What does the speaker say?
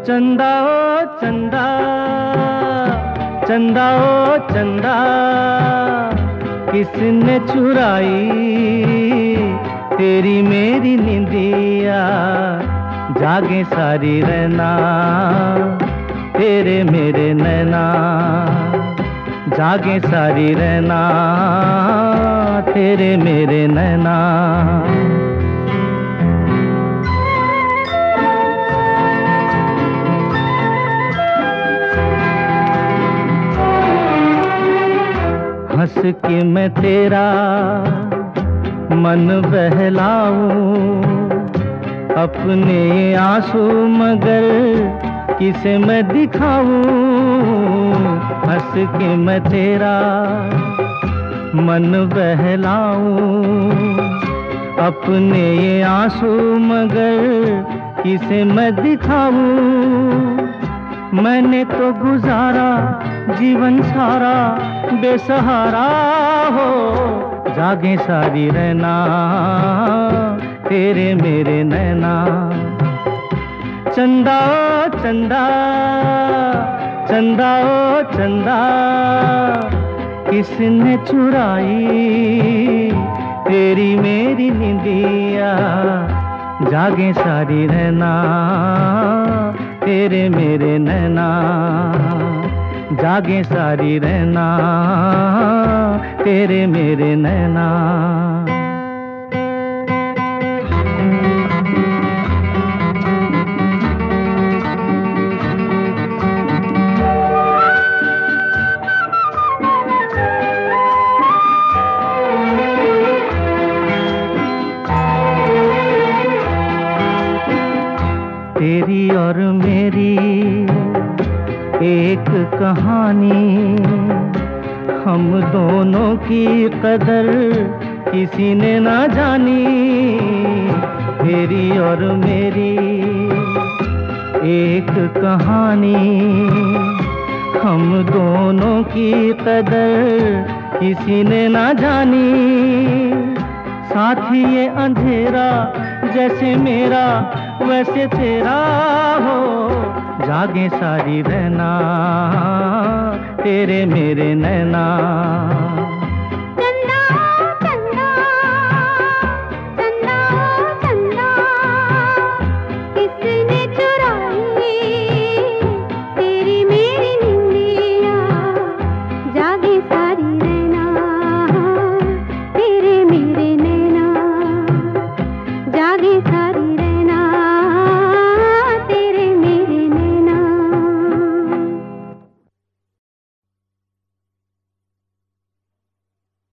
चंदा ओ चंदा, चंदा ओ चंदा, किसने चुराई तेरी मेरी निंदिया। जागे सारी रहना तेरे मेरे नैना, जागे सारी रहना तेरे मेरे नैना। हंस के मैं तेरा मन बहलाऊं, अपने आंसू मगर किसे मैं दिखाऊं। हंस के मैं तेरा मन बहलाऊं, अपने आंसू मगर किसे मैं दिखाऊं। मैंने तो गुजारा जीवन सारा बेसहारा हो। जागे सारी रहना तेरे मेरे नैना। चंदा ओ चंदा, चंदा ओ चंदा, किसने चुराई तेरी मेरी निंदिया। जागे सारी रहना तेरे मेरे नैना, जागे सारी रहना तेरे मेरे नैना। तेरी और मेरी एक कहानी, हम दोनों की कदर किसी ने ना जानी। तेरी और मेरी एक कहानी, हम दोनों की कदर किसी ने ना जानी। साथी ये अंधेरा जैसे मेरा वैसे तेरा हो। जागे सारी रहना तेरे मेरे नैना।